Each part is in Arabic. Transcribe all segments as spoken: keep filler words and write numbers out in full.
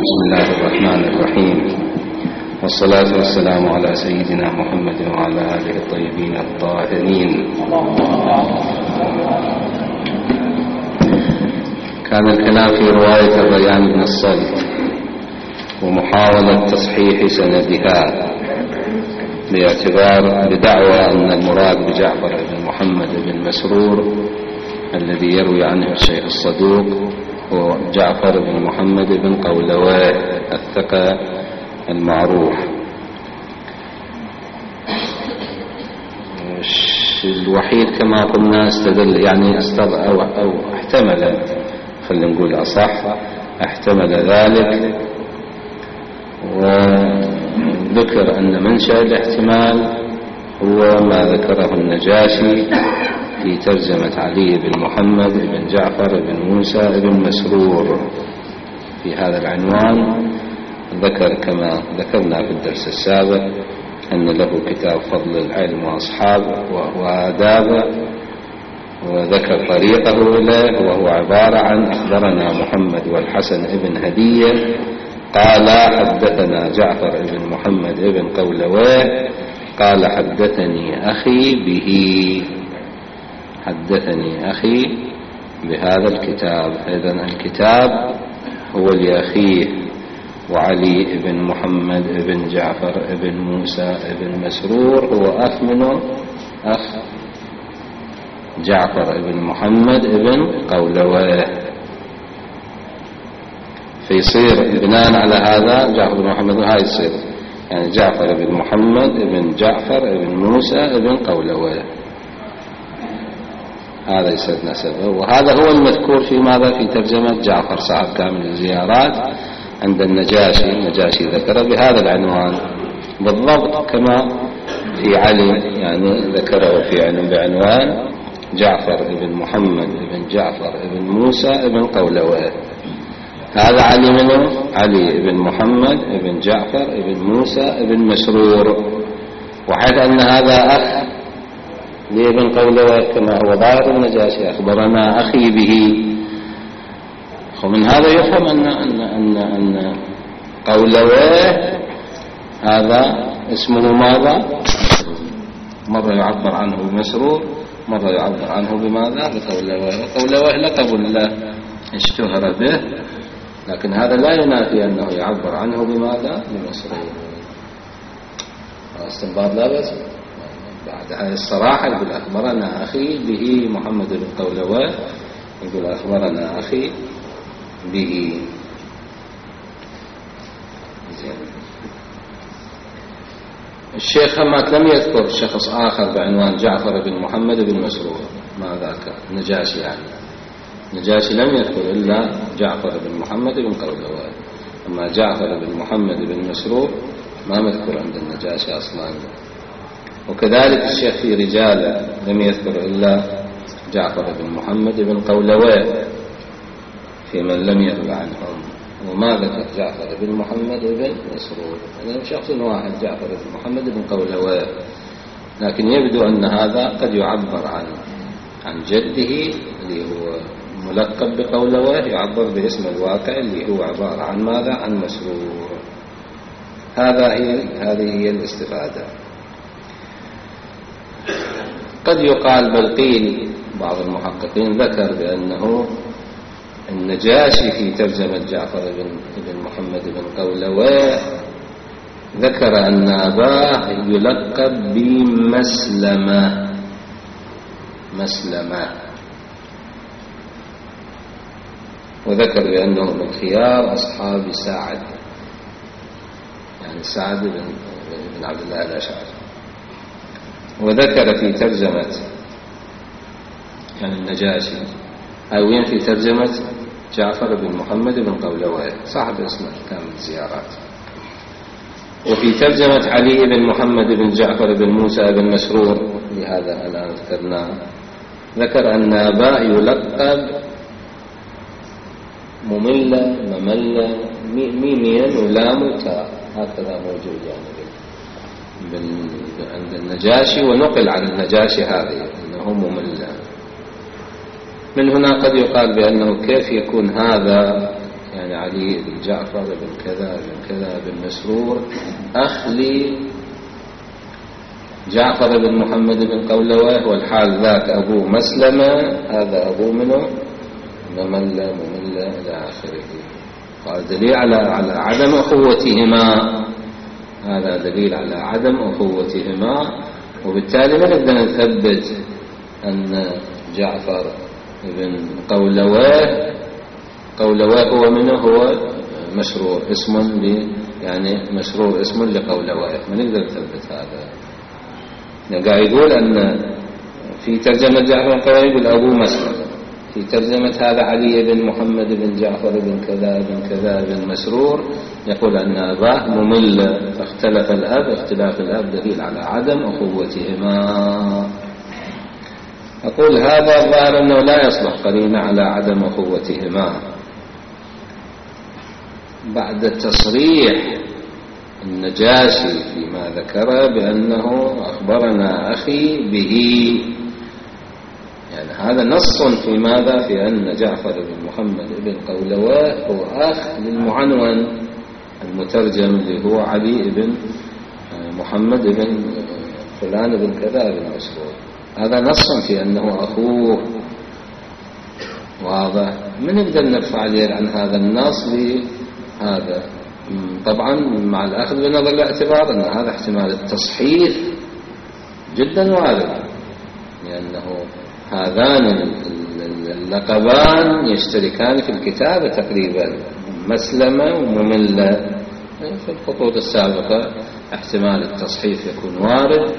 بسم الله الرحمن الرحيم، والصلاة والسلام على سيدنا محمد وعلى آله الطيبين الطاهرين. كان الكلام في رواية الريان بن الصلت ومحاولة تصحيح سندها باعتبار بدعوى أن المراد بجعفر بن محمد بن مسرور الذي يروي عنه الشيخ الصدوق هو جعفر بن محمد بن قولواه الثقة المعروف. الوحيد كما قلنا استدل يعني استضع أو, أو احتمل، خلينا نقول أصح، احتمل ذلك وذكر أن منشأ الاحتمال هو ما ذكره النجاشي في ترجمة علي بن محمد بن جعفر بن موسى بن مسرور. في هذا العنوان ذكر كما ذكرنا في الدرس السابق أن له كتاب فضل العلم وأصحابه وآدابه، وذكر طريقه إليه، وهو عبارة عن: أخبرنا محمد والحسن بن هدية قال حدثنا جعفر بن محمد بن قولواه قال حدثني أخي به حدثني أخي بهذا الكتاب. إذن الكتاب هو لأخيه، وعلي بن محمد بن جعفر بن موسى بن مسرور هو أخ منه أخ جعفر بن محمد بن قولواه. فيصير بناء على هذا جعفر بن محمد هاي يصير يعني جعفر بن محمد بن جعفر بن موسى بن قولواه، هذا يصير نسبه. وهذا هو المذكور في ماذا في ترجمة جعفر صاحب كامل الزيارات عند النجاشي. النجاشي ذكره بهذا العنوان بالضبط كما في علي، يعني ذكره في بعنوان جعفر بن محمد بن جعفر بن موسى بن قولواه. هذا علي منه علي بن محمد بن جعفر بن موسى بن مسرور، وحيث أن هذا أخ لابن قولواه كما هو ظاهر النجاشي أخبرنا أخي به. ومن هذا يفهم أن أن أن أن قولواه هذا اسمه ماذا؟ مرة يعبر عنه بمسرور، مرة يعبر عنه بماذا؟ بقولواه. قولواه لقب له اشتهر به، لكن هذا لا ينافي أنه يعبر عنه بماذا؟ بمسرور. استنباط لا بس بعد هذه الصراحة يقول أخبرنا أخي به محمد بن قولواه، يقول أخبرنا أخي به. الشيخ همات لم يذكر شخص آخر بعنوان جعفر بن محمد بن مسرور، ما ذاك نجاشي يعني نجاشي لم يذكر إلا جعفر بن محمد بن قولواه، أما جعفر بن محمد بن مسرور ما مذكور عند النجاشي أصلا. وكذلك الشيخ في رجاله لم يذكر إلا جعفر بن محمد بن قولواه في من لم يروي عنهم، وما ذكر جعفر بن محمد بن مسرور. يعني شخص واحد جعفر بن محمد بن قولواه، لكن يبدو أن هذا قد يعبر عن عن جده اللي هو ملقب بقولواه، يعبر باسم الواقع اللي هو عبارة عن ماذا؟ عن مسرور. هذا هي هذه هي الاستفادة. قد يقال بل قيل بعض المحققين ذكر بأنه النجاشي في ترجمة جعفر بن محمد بن قولواه ذكر أن أباه يلقب بمسلمة مسلمة وذكر بأنه من خيار أصحاب سعد، يعني سعد بن عبد الله الأشعري. وذكر في ترجمة يعني النجاشي أو في ترجمة جعفر بن محمد بن قولواه صاحب اسم كامل الزيارات. وفي ترجمة علي بن محمد بن جعفر بن موسى بن مسرور لهذا الآن ذكرناه ذكر أن أباه يلقب مملة مملة ميمين ولام وتاء، هكذا موجود يعني عند النجاشي، ونقل عن النجاشي هذه أنه مملة. من هنا قد يقال بأنه كيف يكون هذا يعني علي بن جعفر بن كذا بن كذا بن مسرور أخ لي جعفر بن محمد بن قولواه، والحال ذاك أبوه مسلمة، هذا أبوه منه مملة مملة إلى آخره. قال دليل على على عدم أخوتهما، هذا دليل على عدم أخوتهما، وبالتالي ما نقدر نثبت أن جعفر بن قولواه قولواه هو منه هو مسرور اسم ل يعني مسرور اسم لقولواه، ما نقدر نثبت هذا. قاعد يقول أن في ترجمة جعفر بن قولواه يقول أبو مسلم، في ترجمة هذا علي بن محمد بن جعفر بن كذا بن كذا بن مسرور يقول أن أباه ممل، فاختلف الأب، اختلاف الأب دليل على عدم أخوتهما. أقول هذا الظاهر أنه لا يصلح قرينة على عدم أخوتهما بعد تصريح النجاشي فيما ذكر بأنه أخبرنا أخي به، يعني هذا نص في ماذا؟ في أن جعفر بن محمد بن قولواه هو أخ للمعنون المترجم اللي هو علي بن محمد بن فلان بن كذا بن مسرور، هذا نص في أنه أخوه واضح. من نقدر نرفع اليد عن هذا النص لهذا؟ طبعا مع الأخذ بنظر الاعتبار أن هذا احتمال التصحيح جدا وارد، لأنه هذان اللقبان يشتركان في الكتابة تقريبا، مسلمة ومملة. في الخطوط السابقة احتمال التصحيح يكون وارد،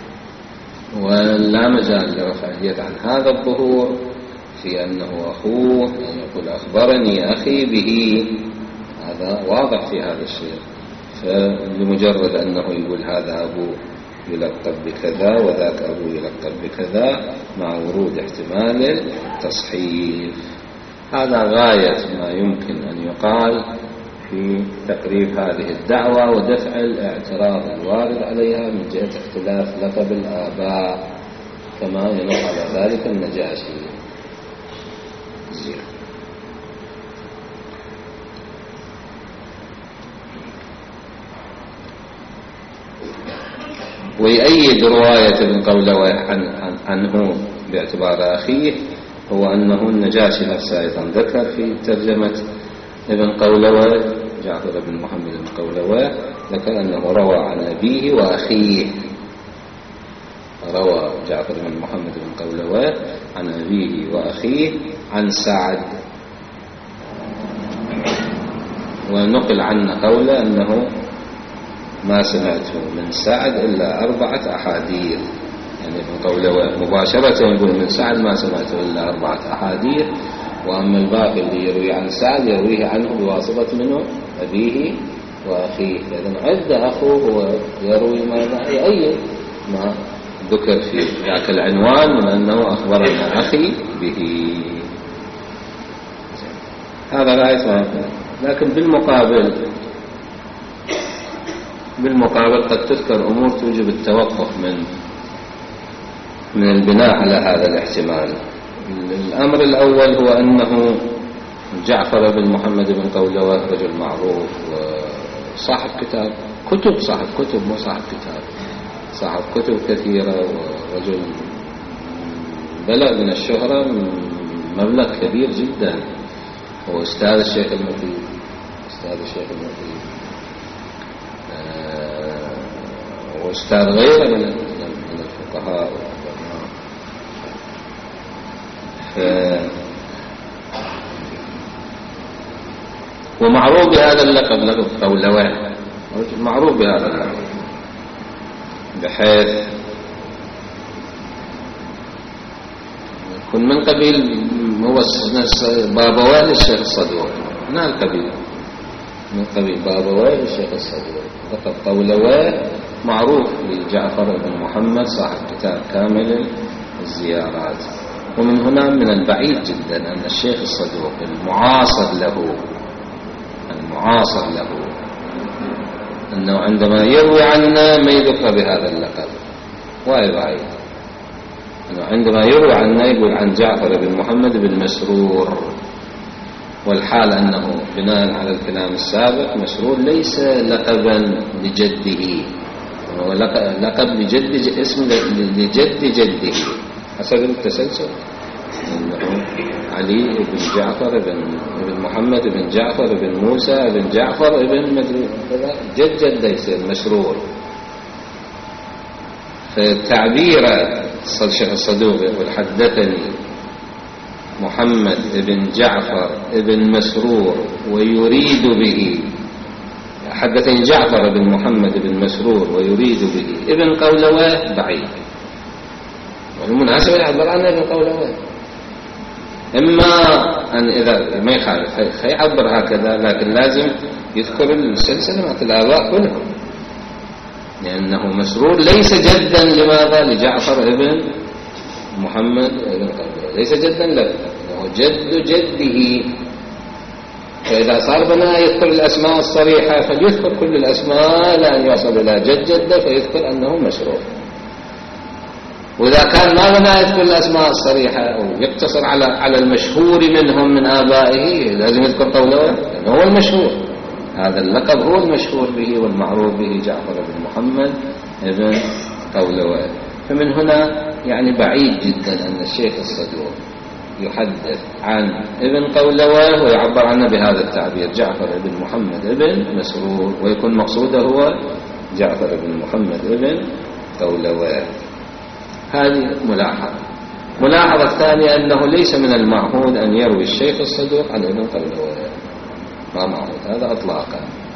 ولا مجال لرفع اليد عن هذا الظهور في أنه أخوه، يعني يقول أخبرني أخي به، هذا واضح في هذا الشيء. فلمجرد أنه يقول هذا أبوه يلقب بكذا وذاك أبوه يلقب بكذا مع ورود احتمال التصحيح، هذا غاية ما يمكن أن يقال في تقريب هذه الدعوة ودفع الاعتراض الوارد عليها من جهة اختلاف لقب الآباء كما ينص على ذلك النجاشي. ويؤيد رواية ابن قولواه عن عنه باعتبار أخيه هو أنه النجاشي نفسه أيضا ذكر في ترجمة ابن قولواه جعفر بن محمد بن قولواه، ذكر أنه روى عن أبيه وأخيه، روى جعفر بن محمد بن قولواه عن أبيه وأخيه عن سعد، ونقل عنه قوله أنه ما سمعت من سعد إلا أربعة أحاديث، يعني ابن قولواه مباشرة يقول من سعد ما سمعت إلا أربعة أحاديث، وأما الباقي اللي يروي عن سعد يرويه عنه بواسطة منه أبيه وأخيه. إذن عد أخوه ويروي ماذا؟ يؤيد ما ذكر في ذاك العنوان من أنه أخبرنا أخي به. هذا لا يسمع، لكن بالمقابل بالمقابل قد تذكر أمور توجب التوقف من من البناء على هذا الاحتمال. الأمر الأول هو أنه جعفر بن محمد بن قولواه رجل معروف وصاحب كتاب كتب صاحب كتب مو صاحب كتاب صاحب كتب كثيرة، ورجل بلغ من الشهرة مبلغ كبير جدا، هو أستاذ الشيخ المفيد أستاذ الشيخ المفيد وأستاذ غيره من الفقهاء والعلماء. ومعروف بهذا اللقب، لقب قولواه معروف بهذا اللقب، بحيث يكون من قبيل هو بابواه للشيخ الصدوق، من القبيل من قبيل بابواه للشيخ الصدوق. لقب قولواه معروف لجعفر بن محمد صاحب كتاب كامل الزيارات. ومن هنا من البعيد جدا أن الشيخ الصدوق المعاصر له المعاصر له أنه عندما يروي عنا ما يذكر بهذا اللقب، وايد بعيد أنه عندما يروي عنا يقول عن جعفر بن محمد بن مسرور، والحال أنه بناء على الكلام السابق مسرور ليس لقبا لجده، هو لقب لجد اسم لجد جده حسب التسلسل، أنه علي بن جعفر بن محمد بن جعفر بن موسى بن جعفر بن مدري جد جد يصير مسرور. فالتعبير الشيخ الصدوق يقول حدثني محمد بن جعفر بن مسرور ويريد به، حدثني جعفر بن محمد بن مسرور ويريد به ابن قولواه بعيد، والمناسبة يعبر عنه ابن قولواه، إما أن إذا ما يخالف يعبر هكذا، لكن لازم يذكر السلسلة مع الآباء كلهم، لأنه مسرور ليس جدا لماذا لجعفر ابن محمد ابن قولواه، ليس جدا له، هو جد جده. فإذا صار بنا يذكر الأسماء الصريحة فليذكر كل الأسماء لأن يصل إلى جد جده فيذكر أنه مسرور. وإذا كان ما بنا يذكر الأسماء الصريحة أو يقتصر على على المشهور منهم من آبائه لازم يذكر قولواه، لأنه هو المشهور، هذا اللقب هو المشهور به والمعروف به جعفر بن محمد ابن قولواه. فمن هنا يعني بعيد جدا أن الشيخ الصدوق يحدث عن ابن قولواه ويعبر عنه بهذا التعبير جعفر بن محمد ابن مسرور، ويكون مقصوده هو جعفر بن محمد ابن قولواه. هذه ملاحظة. ملاحظة الثانية أنه ليس من المعهود أن يروي الشيخ الصدوق عن ابن قولواه، ما معهود هذا أطلاقا.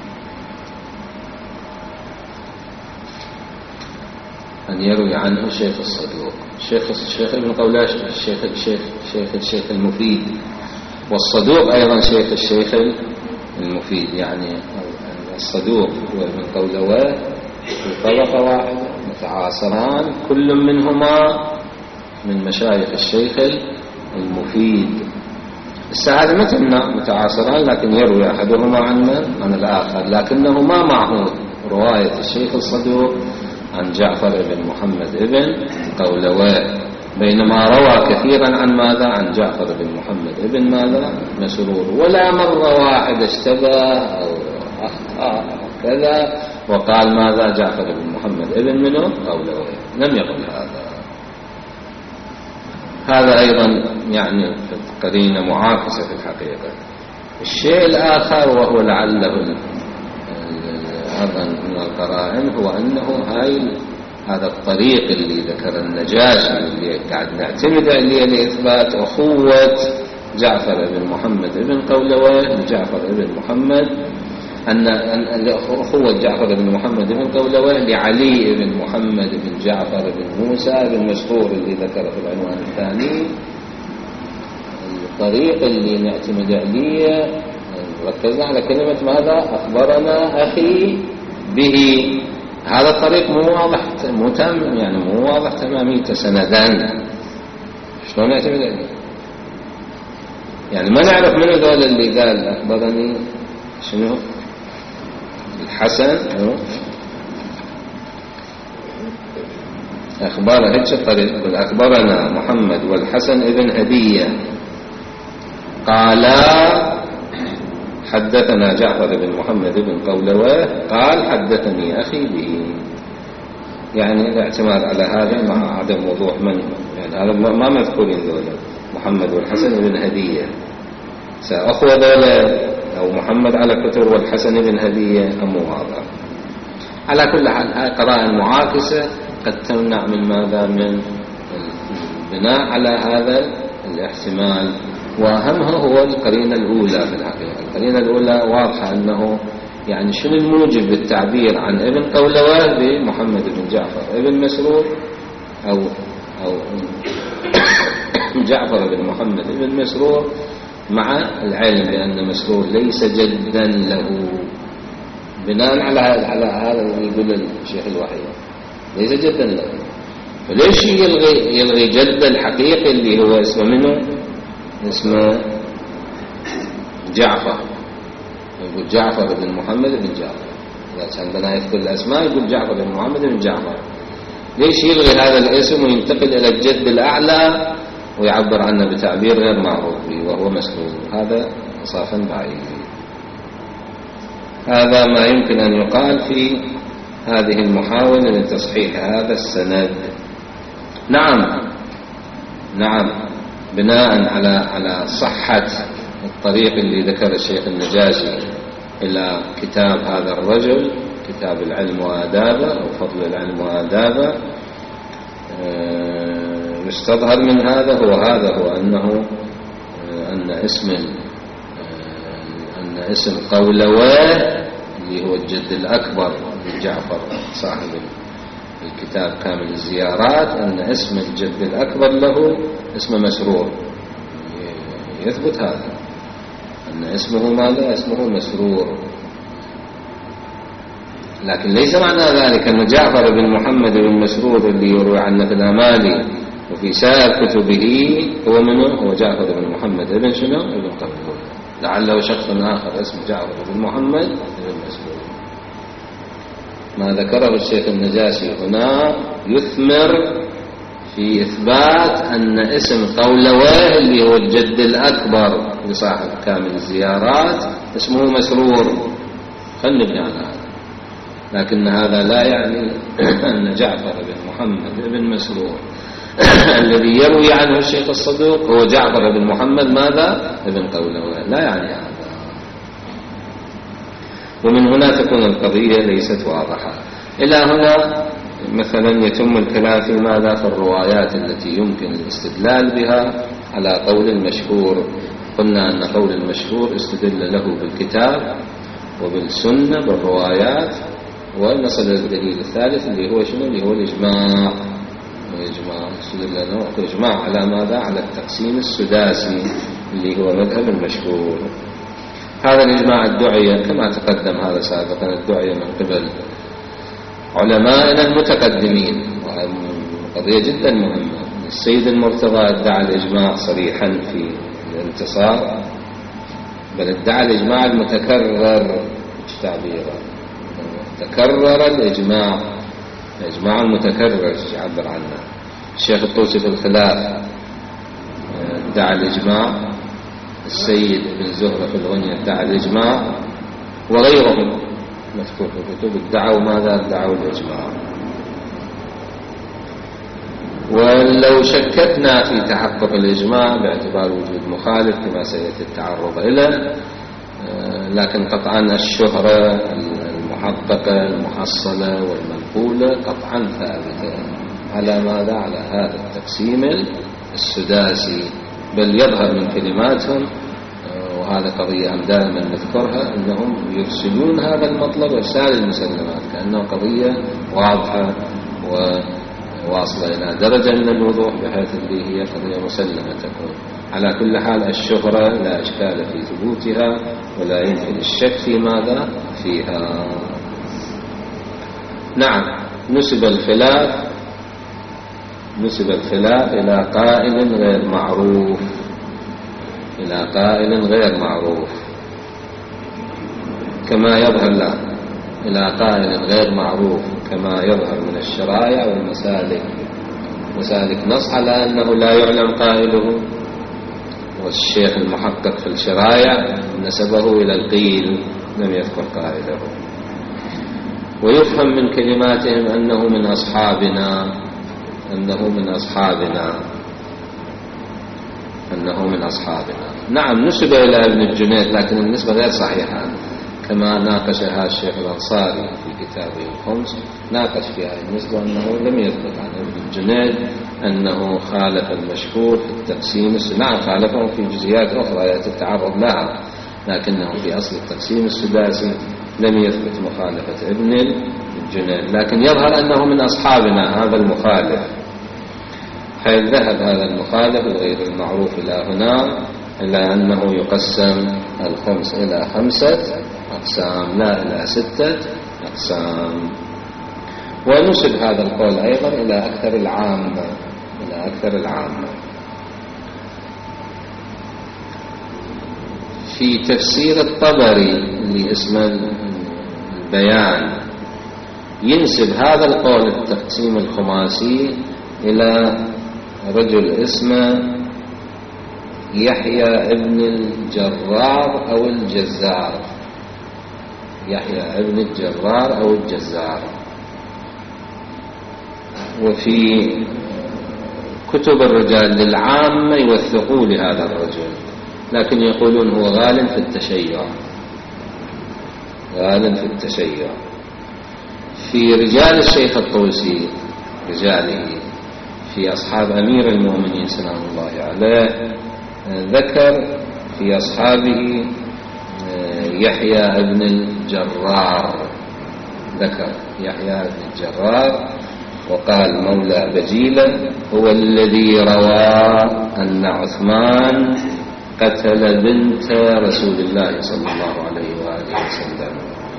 أن يروي عنه الشيخ الصدوق، الشيخ الشيخ ابن قولواه الشيخ الشيخ الشيخ الشيخ المفيد، والصدوق أيضا شيخ الشيخ المفيد، يعني الصدوق وابن قولواه في طبقة واحدة متعاصران، كل منهما من مشايخ الشيخ المفيد. السعادة ما تمنع متعاصران، لكن يروي أحدهما عن من؟ عن الآخر، لكنه ما معهود رواية الشيخ الصدوق عن جعفر بن محمد ابن قولواه، بينما روى كثيرا عن ماذا؟ عن جعفر بن محمد ابن ماذا؟ مسرور، ولا مرة واحدة اشتبه أو أخطأ كذا وقال ماذا؟ جعفر بن محمد ابن منه قولواه، لم يقل هذا. هذا أيضا يعني قرينة معاكسة في الحقيقة. الشيء الآخر وهو لعله أيضا من القرائن هو أنه هاي هذا الطريق اللي ذكر النجاشي اللي قاعد نعتمد عليه لإثبات أخوة جعفر بن محمد بن قولواه لجعفر بن محمد، أن أخوة جعفر بن محمد بن قولواه لعلي بن محمد بن جعفر بن موسى بن مسرور اللي ذكره في العنوان الثاني. الطريق اللي نعتمد عليه ركزنا على كلمة ماذا؟ أخبرنا أخي به. هذا الطريق مو واضح، مو تام، يعني مو واضح تماميته سندان. شلون نعتمد عليه؟ يعني ما نعرف من ذول اللي قال أخبرني شنو؟ الحسن أخبار هيك الطريق، يقول أخبرنا محمد والحسن ابن هدية قالا حدثنا جعفر بن محمد بن قولواه قال حدثني أخي به. يعني الاعتماد على هذا مع عدم وضوح من، يعني هذا ما مذكورين ذولا محمد والحسن بن هدية، سأخوة ذولا أو محمد على كتر والحسن بن هدية أم واضح. على كل حال هاي قرائن معاكسة قد تمنع من ماذا؟ من البناء على هذا الاحتمال. وأهمها هو القرينة الأولى في الحقيقة. القرينة الأولى واضحة أنه يعني شنو الموجب بالتعبير عن ابن قولواه بمحمد بن جعفر ابن مسرور أو أو جعفر بن محمد بن مسرور، مع العلم بأن مسرور ليس جدا له، بناء على على هذا اللي يقول الشيخ الوحيد ليس جدا له. فليش يلغي يلغي جد الحقيقي اللي هو اسمه منه؟ اسمه جعفر، يقول جعفر بن محمد بن جعفر. إذا كان بنا يذكر الأسماء يقول جعفر بن محمد بن جعفر. ليش يلغي هذا الاسم وينتقل إلى الجد الأعلى ويعبر عنه بتعبير غير معروف به وهو مسلوب؟ هذا إنصافا بعيد. هذا ما يمكن أن يقال في هذه المحاولة لتصحيح هذا السند. نعم نعم بناء على على صحة الطريق اللي ذكر الشيخ النجاشي إلى كتاب هذا الرجل، كتاب العلم وآدابه أو فضل العلم وآدابه، يستظهر من هذا هو هذا هو أنه أن اسم أن اسم قولواه اللي هو الجد الأكبر لجعفر صاحب الكتاب كامل الزيارات، أن اسم الجد الأكبر له اسم مسرور. يثبت هذا أن اسمه ماذا؟ اسمه مسرور. لكن ليس معنى ذلك أن جعفر بن محمد بن مسرور اللي يروي عنه في الأمالي وفي سائر كتبه هو منه؟ هو جعفر بن محمد بن شنو؟ ابن قبول. لعله شخص آخر اسمه جعفر بن محمد بن مسرور. ما ذكره الشيخ النجاشي هنا يثمر في إثبات أن اسم قولواه اللي هو الجد الأكبر لصاحب كامل الزيارات اسمه مسرور. خلنا نبني على هذا. لكن هذا لا يعني أن جعفر بن محمد بن مسرور الذي يروي عنه الشيخ الصدوق هو جعفر بن محمد ماذا؟ ابن قولواه. لا يعني هذا. ومن هنا تكون القضية ليست واضحة. إلى هنا مثلا يتم الكلام في ماذا؟ في الروايات التي يمكن الاستدلال بها على قول المشهور. قلنا أن قول المشهور استدل له بالكتاب وبالسنة بالروايات، ونصل الدليل الثالث اللي هو شنو؟ اللي هو الإجماع. الإجماع استدل له الإجماع على ماذا؟ على التقسيم السداسي اللي هو مذهب المشهور. هذا الإجماع الدعية كما تقدم هذا سابقا، الدعية من قبل علمائنا المتقدمين، وقضية جدا مهمة. السيد المرتضى ادعى الإجماع صريحا في الانتصار، بل ادعى الإجماع المتكرر تعبيرا. تكرر الإجماع، الإجماع المتكرر يعبر عنه. الشيخ الطوسي في الخلاف ادعى الإجماع، السيد بن زهرة في الغنية ادعى الإجماع، وغيرهم مذكور في الكتب ادعوا ماذا؟ ادعوا الإجماع. ولو شككنا في تحقق الإجماع باعتبار وجود مخالف كما سيأتي التعرض إليه، لكن قطعا الشهرة المحققة المحصلة والمنقولة قطعا ثابتة على ماذا؟ على هذا التقسيم السداسي. بل يظهر من كلماتهم، وهذا قضية هم دائما نذكرها، أنهم يرسلون هذا المطلب إرسال المسلمات كأنه قضية واضحة وواصلة إلى درجة من الوضوح بحيث اللي هي قضية مسلمة تكون. على كل حال الشهرة لا إشكال في ثبوتها ولا يمكن الشك في ماذا؟ فيها. نعم نسب الخلاف نسب الخلاف إلى قائل غير معروف، إلى قائل غير معروف كما يظهر لا إلى قائل غير معروف كما يظهر من الشرائع والمسالك. مسالك نص على أنه لا يعلم قائله، والشيخ المحقق في الشرائع نسبه إلى القيل لم يذكر قائله. ويفهم من كلماتهم أنه من أصحابنا أنه من أصحابنا أنه من أصحابنا. نعم نسب إلى ابن الجنيد، لكن النسبة غير صحيحة كما ناقشها الشيخ الأنصاري في كتابه الخمس، ناقش فيها النسبة أنه لم يثبت عن ابن الجنيد أنه خالف المشهور في التقسيم. نعم خالفه في جزئيات أخرى يأتي التعرض لها، لكنه في أصل التقسيم السداسي لم يثبت مخالفة ابن الجنيد. لكن يظهر أنه من أصحابنا هذا المخالف، حيث ذهب هذا المخالف الغير المعروف إلى هنا إلى أنه يقسم الخمس إلى خمسة أقسام لا إلى ستة أقسام. ونسب هذا القول أيضا إلى أكثر العامة إلى أكثر العامة. في تفسير الطبري اللي اسمه البيان ينسب هذا القول التقسيم الخماسي إلى رجل اسمه يحيى ابن الجرار أو الجزار، يحيى ابن الجرار أو الجزار. وفي كتب الرجال للعامة يوثقوا لهذا الرجل، لكن يقولون هو غال في التشيع، غال في التشيع. في رجال الشيخ الطوسي، رجاله في أصحاب أمير المؤمنين سلام الله عليه، ذكر في أصحابه يحيى ابن الجرار، ذكر يحيى ابن الجرار، وقال مولى بجيلة هو الذي روى أن عثمان قتل بنت رسول الله صلى الله عليه وآله وسلم.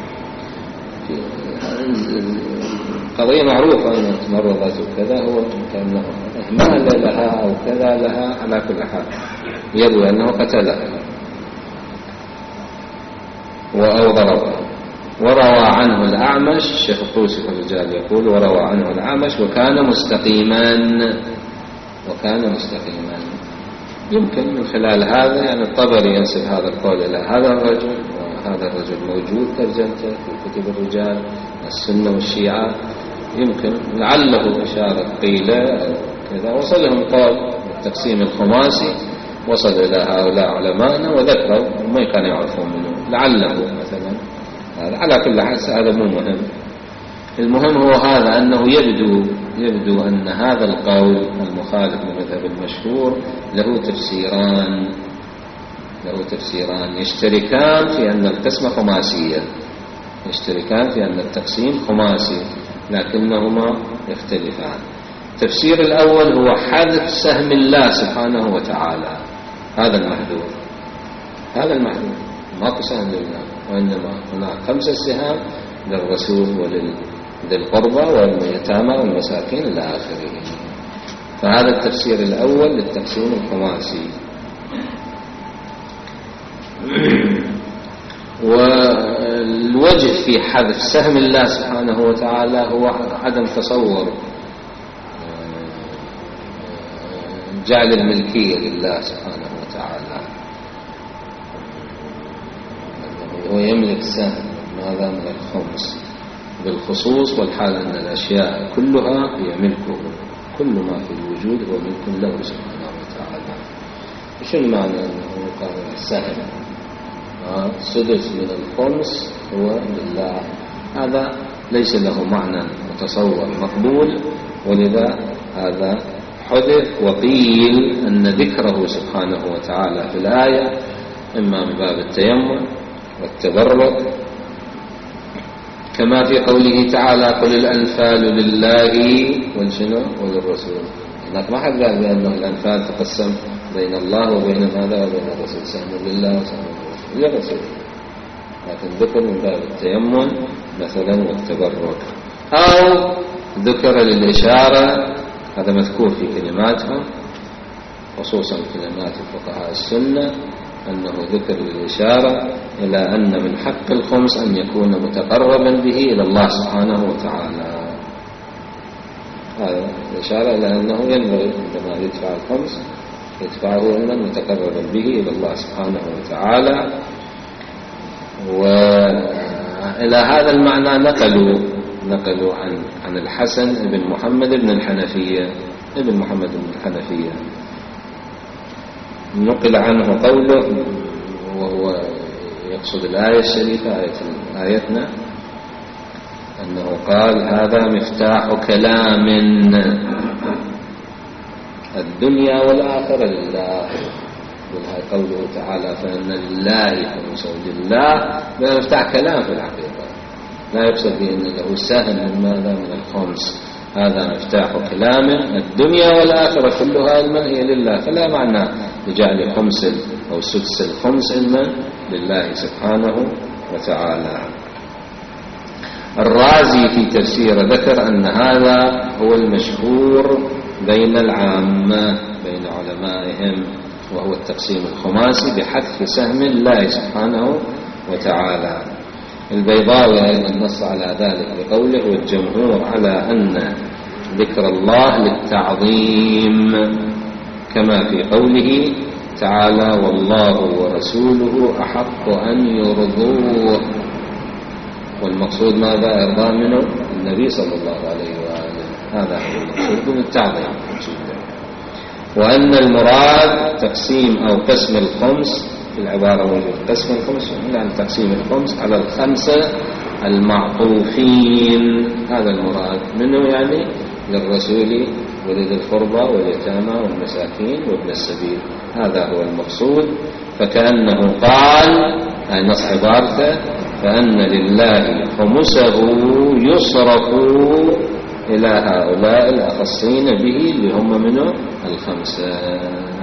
قضية معروفة أن تمرضت وكذا، هو كان إهمال لها أو كذا لها، على كل حال يروي أنه قتلها أو ضربها. وروى عنه الأعمش، الشيخ الطوسي في الرجال يقول وروى عنه الأعمش وكان مستقيما، وكان مستقيما. يمكن من خلال هذا يعني الطبري ينسب هذا القول إلى هذا الرجل، وهذا الرجل موجود ترجمته في كتب الرجال السنة والشيعة. يمكن لعله إشارة قيلة كذا وصلهم قول التقسيم الخماسي، وصل إلى هؤلاء علماءنا وذكروا ما كانوا يعرفون منه، لعله مثلا. على كل حال هذا مو مهم، المهم هو هذا أنه يبدو يبدو أن هذا القول المخالف للمذهب المشهور له تفسيران، له تفسيران يشتركان في أن القسمة خماسية، يشتركان في أن التقسيم خماسي، لكنهما يختلفان. التفسير الأول هو حذف سهم الله سبحانه وتعالى، هذا المحذوف، هذا المحذوف ماكو سهم لله، وإنما هناك خمسة سهام للرسول ولذي القربى واليتامى والمساكين إلى آخره. فهذا التفسير الأول للتقسيم الخماسي. والوجه في حذف سهم الله سبحانه وتعالى هو عدم تصور جعل الملكية لله سبحانه وتعالى، هو يملك سهم هذا من الخمس بالخصوص، والحال أن الأشياء كلها هي ملكه، كل ما في الوجود هو ملك له سبحانه وتعالى. شو المعنى أنه قال السهم سدس من الخمس هو لله؟ هذا ليس له معنى متصور مقبول، ولذا هذا حذف. وقيل أن ذكره سبحانه وتعالى في الآية إما من باب التيمم والتبرك، كما في قوله تعالى قل الأنفال لله والشنو وللرسول. هناك ما حد قال بأنه الأنفال تقسم بين الله وبين هذا وبين الرسول، سهم لله وسهم للرسول، لكن ذكر من باب التيمم مثلا والتبرك، أو ذكر للإشارة، هذا مذكور في كلماتهم خصوصا كلمات الفقهاء السنة، أنه ذكر للإشارة إلى أن من حق الخمس أن يكون متقربا به إلى الله سبحانه وتعالى. هذا الإشارة إلى أنه ينبغي عندما يدفع الخمس يدفعه علما متقربا به إلى الله سبحانه وتعالى. وإلى هذا المعنى نقلوا نقلوا عن عن الحسن بن محمد بن الحنفية ابن محمد بن الحنفية، نقل عنه قوله وهو يقصد الآية الشريفة آية آيتنا، أنه قال هذا مفتاح كلام الدنيا والآخرة لله. قوله تعالى فإن لله خمس لله، ده مفتاح كلام في الحقيقة، لا يقصد به أن له سهم من ماذا من الخمس، هذا مفتاح كلام الدنيا والآخرة كلها علما هي لله، فلا معنى لجعل خمس أو سدس الخمس علما لله سبحانه وتعالى. الرازي في تفسير ذكر أن هذا هو المشهور بين العامة بين علمائهم، وهو التقسيم الخماسي بحذف سهم الله سبحانه وتعالى. البيضاوي أيضا نص على ذلك بقوله والجمهور على أن ذكر الله للتعظيم، كما في قوله تعالى والله ورسوله أحق أن يرضوه، والمقصود ماذا؟ إرضاء منه النبي صلى الله عليه وآله، هذا هو المقصود من التعظيم. وأن المراد تقسيم أو قسم الخمس في العبارة وجد قسم الخمس يعني تقسيم الخمس على الخمسة المعطوفين، هذا المراد منه يعني للرسول ولذي القربى واليتامى والمساكين وابن السبيل، هذا هو المقصود. فكأنه قال أي نص عبارته فأن لله خمسه يصرف إلى هؤلاء الأخصين به اللي هم منه الخمسة.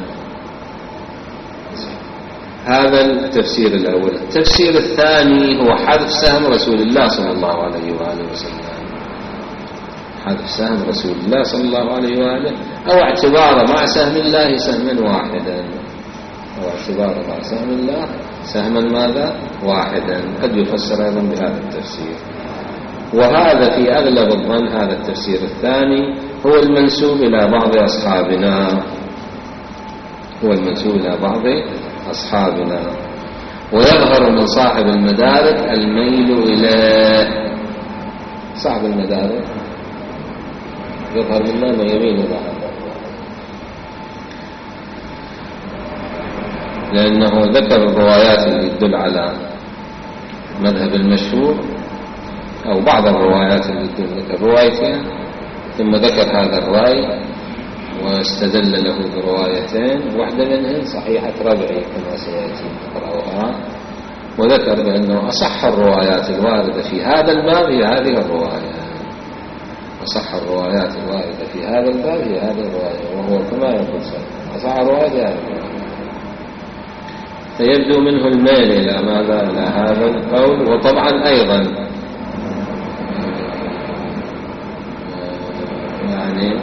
هذا التفسير الأول. التفسير الثاني هو حذف سهم رسول الله صلى الله عليه وآله وسلم، حذف سهم رسول الله صلى الله عليه وآله، أو اعتباره مع سهم الله سهما واحدا، أو اعتباره مع سهم الله سهما ماذا؟ واحدا، قد يفسر أيضا بهذا التفسير. وهذا في أغلب الظن هذا التفسير الثاني هو المنسوب إلى بعض أصحابنا، هو المنسوب إلى بعض أصحابنا، ويظهر من صاحب المدارك الميل إلى صاحب المدارك، يظهر منا ما يميل إلى هذا، لأنه ذكر الروايات اللي تدل على مذهب المشهور أو بعض الروايات اللي تدل، ذكر روايتين ثم ذكر هذا الرأي واستدل له بروايتين، واحدة منهن صحيحة ربعي كما سيأتي نقرأها، وذكر بأنه أصح الروايات الواردة في هذا الباب هي هذه الرواية، أصح الروايات الواردة في هذا الباب هي هذه الرواية، وهو كما يقول أصح الروايات هي هذه الرواية. فيبدو منه الميل إلى ماذا؟ إلى هذا القول. وطبعا أيضا يعني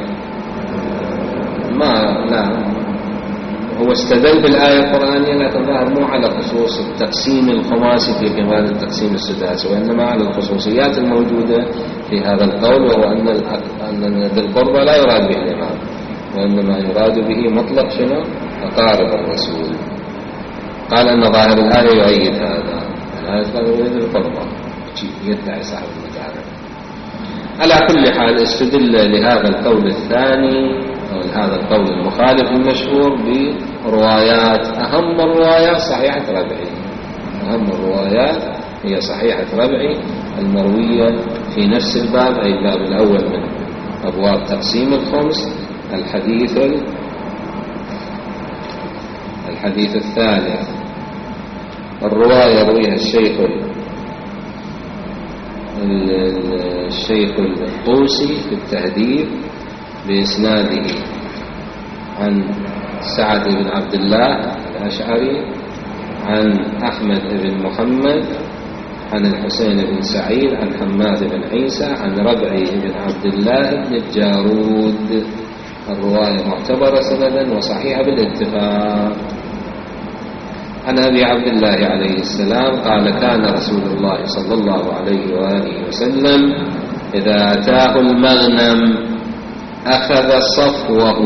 ما لا هو استدل بالآية القرآنية لكن ظهر مو على خصوص التقسيم الخماسي في كمال التقسيم السداسي، وإنما على الخصوصيات الموجودة في هذا القول، وهو أن أن ذي القربى لا يراد به الإمام، وإنما يراد به مطلق شنو؟ أقارب الرسول. قال أن ظاهر الآية يؤيد هذا، الآية قال ذي القربى يدعي صاحب المدارك. على كل حال استدل لهذا القول الثاني أو هذا القول المخالف المشهور بروايات، أهم الروايات صحيحة ربعي، أهم الروايات هي صحيحة ربعي المروية في نفس الباب، أي الباب الأول من أبواب تقسيم الخمس، الحديث الحديث الثالث. الرواية رويها الشيخ الشيخ الطوسي في التهذيب بإسناده عن سعد بن عبد الله الأشعري عن أحمد بن محمد عن الحسين بن سعيد عن حماد بن عيسى عن ربعي بن عبد الله بن الجارود. الرواية معتبرة سندا وصحيحة بالاتفاق. عن أبي عبد الله عليه السلام قال كان رسول الله صلى الله عليه وآله وسلم إذا أتاه المغنم أخذ صفوه.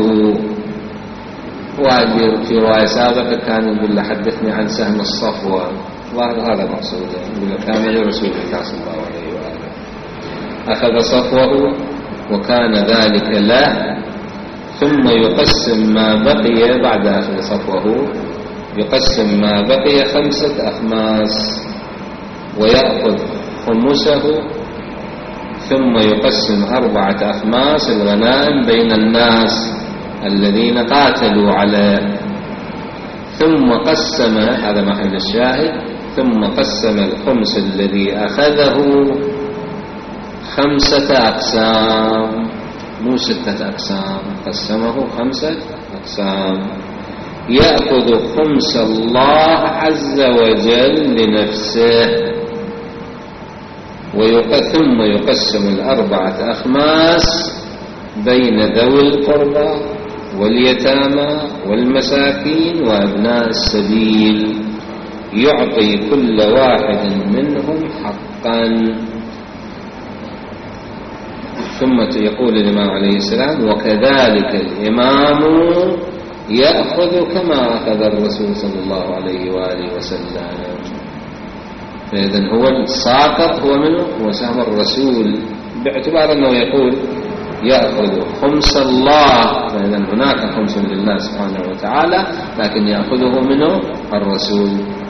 وهذه في رواية سابقة كان يقول له حدثني عن سهم الصفوة، هذا مقصود، يقول كان لرسول الله صلى الله عليه وآله. أخذ صفوه وكان ذلك له، ثم يقسم ما بقي بعد أخذ صفوه، يقسم ما بقي خمسة أخماس ويأخذ خمسه، ثم يقسم أربعة أخماس الغنائم بين الناس الذين قاتلوا عليه، ثم قسم، هذا محل الشاهد، ثم قسم الخمس الذي أخذه خمسة أقسام، مو ستة أقسام، قسمه خمسة أقسام. يأخذ خمس الله عز وجل لنفسه، ثم يقسم الأربعة أخماس بين ذوي القربى واليتامى والمساكين وأبناء السبيل، يعطي كل واحد منهم حقا. ثم يقول الإمام عليه السلام وكذلك الإمام يأخذ كما أخذ الرسول صلى الله عليه وآله وسلم. فإذن هو الساقط هو منه هو سهم الرسول، باعتبار أنه يقول يأخذ خمس الله، فإذن هناك خمس لله سبحانه وتعالى، لكن يأخذه منه الرسول.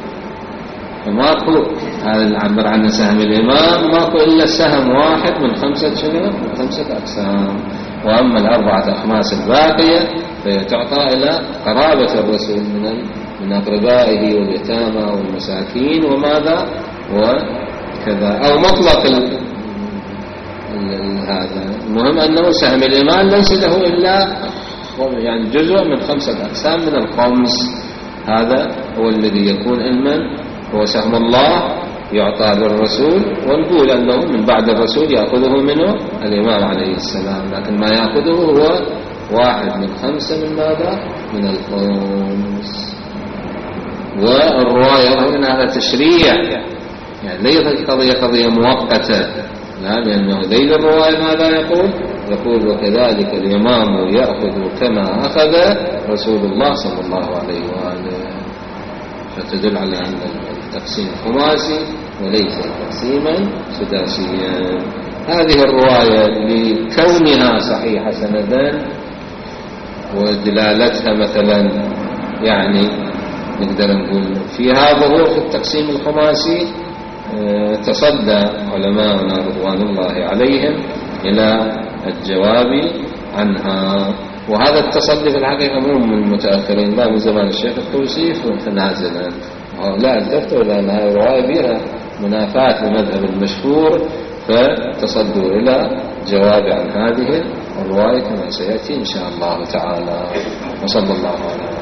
فماكو هذا العبر عن سهم الإمام ماكو إلا سهم واحد من خمسة شنو من خمسة أقسام. وأما الأربعة أخماس الباقية فتعطى إلى قرابة الرسول من من أقربائه واليتامى والمساكين وماذا وكذا، أو مطلق ال ال هذا. المهم أنه سهم الإمام ليس له إلا يعني جزء من خمسة أقسام من الخمس، هذا هو الذي يكون علما، هو سهم الله يعطى للرسول، ونقول أنه من بعد الرسول يأخذه منه الإمام عليه السلام، لكن ما يأخذه هو واحد من خمسة من ماذا من الخمس. والرواية هنا هذا تشريع، يعني ليست قضية قضية مؤقتة، لا، لأنه ذيل الرواية ماذا يقول يقول وكذلك الإمام يأخذ كما أخذ رسول الله صلى الله عليه وآله، فتدل على أن التقسيم خماسي وليس تقسيما سداسيا. هذه الرواية لكونها صحيحة سندا ودلالتها مثلا يعني نقدر نقول فيها ظهور في التقسيم الخماسي، تصدى علماؤنا رضوان الله عليهم إلى الجواب عنها. وهذا التصدي في الحقيقة مو من المتأخرين، لا من زمان الشيخ الطوسي فنازلا، لا الدفتر، لأن هذه الرواية بها منافاة لمذهب المشهور، فتصدوا إلى جواب عن هذه الرواية كما سيأتي إن شاء الله تعالى. وصلى الله عليه وسلم.